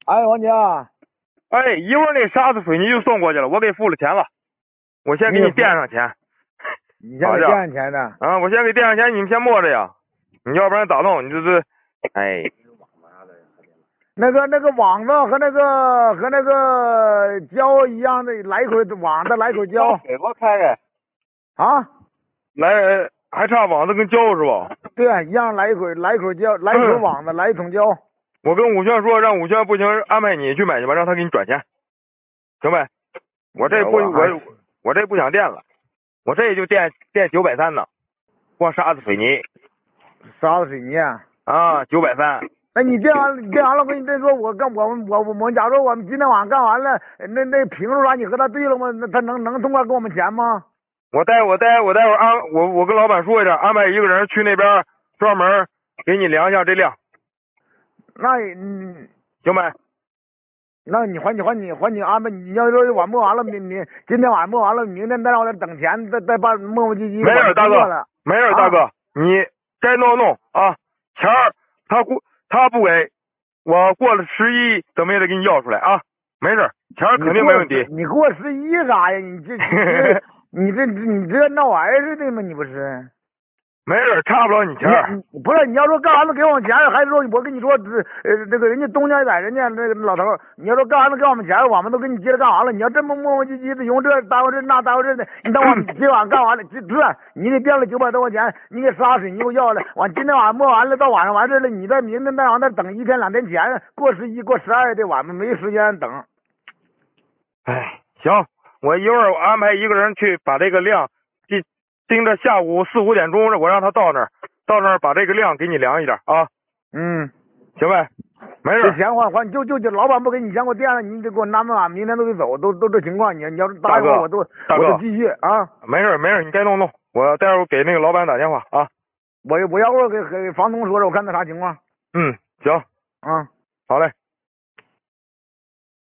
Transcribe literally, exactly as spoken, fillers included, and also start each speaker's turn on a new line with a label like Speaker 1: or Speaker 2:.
Speaker 1: 哎，王姐，
Speaker 2: 哎，一会儿那沙子水泥就送过去了，我给付了钱了，我先给你垫上钱。
Speaker 1: 你先给垫上钱呢？
Speaker 2: 啊，我先给垫上钱，你们先摸着呀，你要不然咋弄？你这这，哎，
Speaker 1: 那个那个网子和那个和那个胶一样的，来一口网子，来一口胶。
Speaker 2: 给我开开。
Speaker 1: 啊？
Speaker 2: 来，还差网子跟胶是吧？
Speaker 1: 对，一样来一口，来一口胶，来一口网子，来一桶胶。
Speaker 2: 我跟武轩说，让武轩不行，安排你去买去吧，让他给你转钱，行呗？我这不我我这不想垫了，我这就垫垫九百三呢，光沙子水泥。
Speaker 1: 沙子水泥啊？
Speaker 2: 啊，九百三。
Speaker 1: 那你垫完你垫完了，我跟你再说，我干我我我们假如我们今天晚上干完了，那那评述啥你和他对了吗？那他能能痛快给我们钱吗？
Speaker 2: 我待我待我待会儿安我我跟老板说一下，安排一个人去那边专门给你量一下这量。
Speaker 1: 那嗯，
Speaker 2: 行呗。
Speaker 1: 那你还你还你还你安排，你要说晚摸完了，你你今天晚上摸完了，明天再让我再等钱，再再把磨磨唧唧。
Speaker 2: 没事，大哥，没事，大哥，
Speaker 1: 啊、
Speaker 2: 你该弄弄啊，钱儿他过他不给，我过了十一怎么也得给你要出来啊，没事，钱儿肯定没问题。
Speaker 1: 你过十一啥呀？你这你这你这闹玩似的吗？你不是？
Speaker 2: 没事，差不了你钱儿。
Speaker 1: 不是，你要说干完了给我们钱，还是说我跟你说，呃，那个人家东家在人家那个老头，你要说干完了给我们钱，我们都给你接着干完了。你要这么磨磨唧唧的用这耽误这那耽误这的，你等我们今晚干完了，这这你给垫了九百多块钱，你给沙水你又要了，完今天晚上磨完了，到晚上完事了，你再明天再往那等一天两天钱，过十一过十二的晚上没时间等。
Speaker 2: 哎，行，我一会儿我安排一个人去把这个量。盯着下午四五点钟，我让他到那儿，到那儿把这个量给你量一点啊。
Speaker 1: 嗯，
Speaker 2: 行呗，没事。
Speaker 1: 这钱还还就就就老板不给你钱，我垫了，你得给我安排完，明天都得走，都都这情况，你你要是答应我，我都我都继续啊。
Speaker 2: 没事没事，你该弄弄，我待会儿给那个老板打电话啊。
Speaker 1: 我我要会儿给给房东说说，我看他啥情况。
Speaker 2: 嗯，行，
Speaker 1: 啊，
Speaker 2: 好嘞。